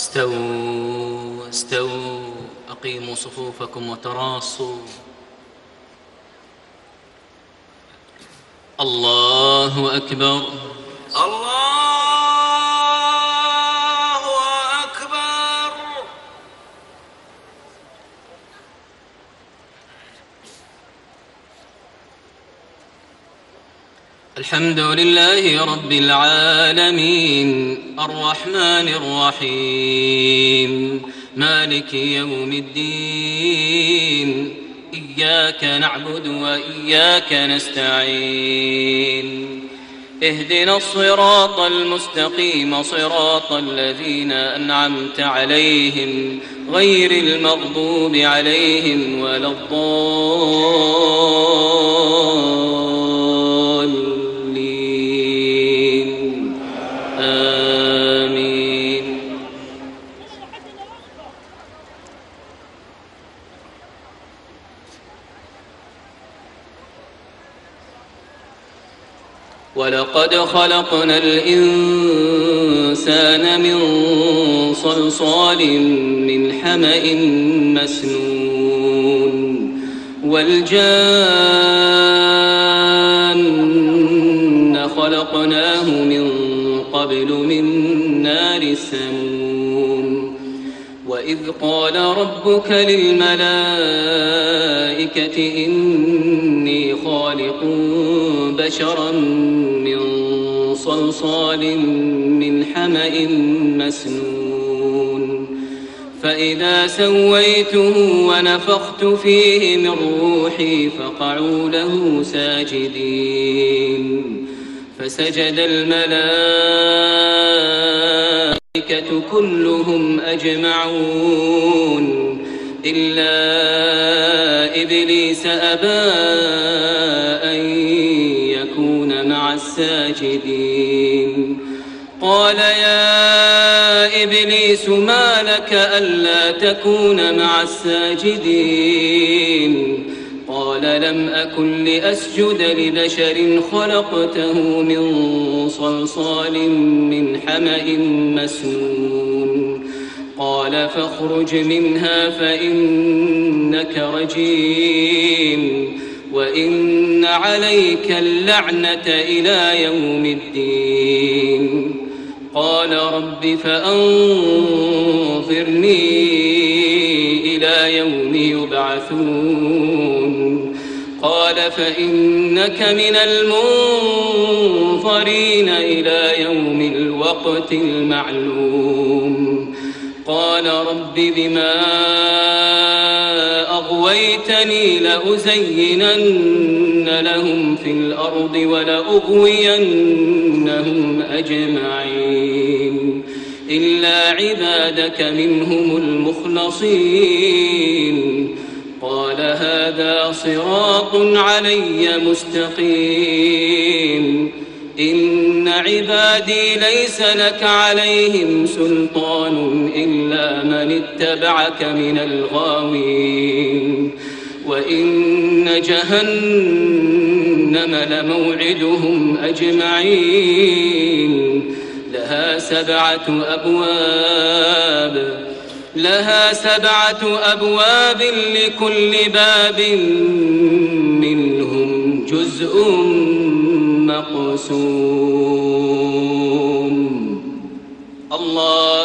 استووا استووا أقيموا صفوفكم وتراصوا. الله أكبر الله أكبر. الحمد لله رب العالمين الرحمن الرحيم مالك يوم الدين إياك نعبد وإياك نستعين اهدنا الصراط المستقيم صراط الذين أنعمت عليهم غير المغضوب عليهم ولا الضالين آمين. ولقد خلقنا الإنسان من صلصال من حمأ مسنون والجان خلقناه من قبل من نار السموم. وإذ قال ربك للملائكة إني خالق بشرا من صلصال من حمأ مسنون فإذا سويته ونفخت فيه من روحي فقعوا له ساجدين فسجد الملائكة كلهم أجمعون إلا إبليس أبى أن يكون مع الساجدين. قال يا إبليس ما لك ألا تكون مع الساجدين؟ قال لم أكن لأسجد لبشر خلقته من صلصال من حمأ مسنون. قال فاخرج منها فإنك رجيم وإن عليك اللعنة إلى يوم الدين. قال رب فأنظرني إلى يوم يبعثون. قال فإنك من المنظرين إلى يوم الوقت المعلوم. قال رب بما أغويتني لأزينن لهم في الأرض ولأغوينهم أجمعين إلا عبادك منهم المخلصين. قال هذا صراط علي مستقيم إن عبادي ليس لك عليهم سلطان إلا من اتبعك من الغاوين. وإن جهنم لموعدهم أجمعين لها سبعة أبواب لكل باب منهم جزء مقسوم. الله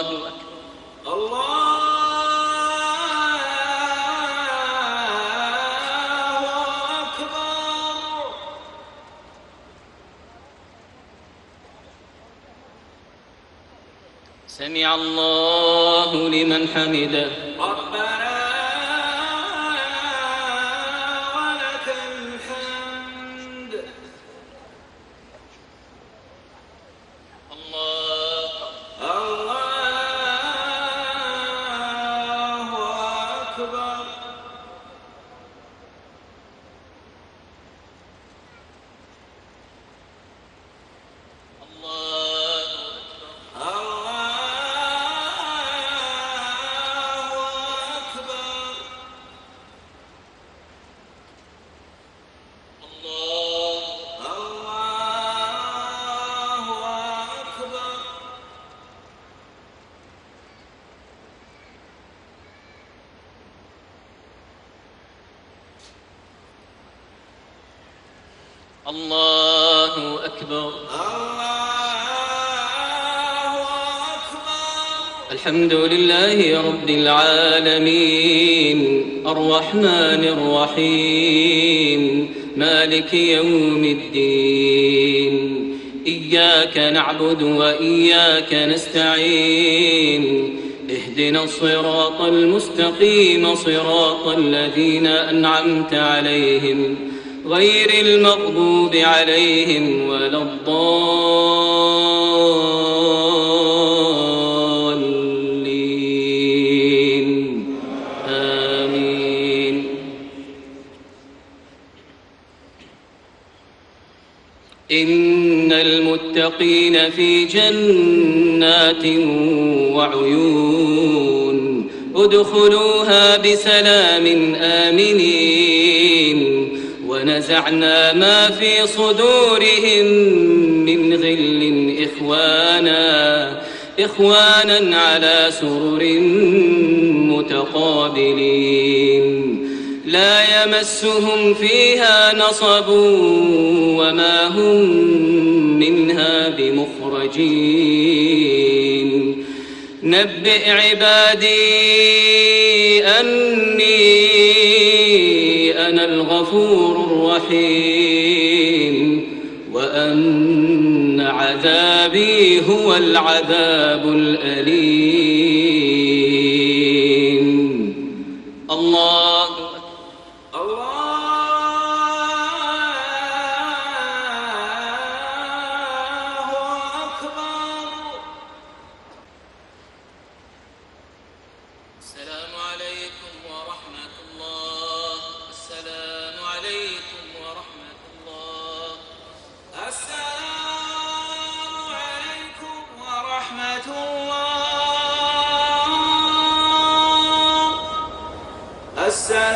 أكبر. سمع الله لمن حمده. ربنا ولك الحمد. الله أكبر. الله الله الله أكبر. الله أكبر. الحمد لله رب العالمين الرحمن الرحيم مالك يوم الدين إياك نعبد وإياك نستعين اهدنا الصراط المستقيم صراط الذين أنعمت عليهم غير المغضوب عليهم ولا الضالين آمين. إن المتقين في جنات وعيون ادخلوها بسلام آمنين ونزعنا ما في صدورهم من غل إخوانا على سرر متقابلين لا يمسهم فيها نصب وما هم منها بمخرجين. نبئ عبادي أني أنا الغفور الرحيم وأن عذابي هو العذاب الأليم. الله أكبر. السلام عليكم ورحمة الله. السلام عليكم ورحمة الله. السلام عليكم ورحمة الله. السلام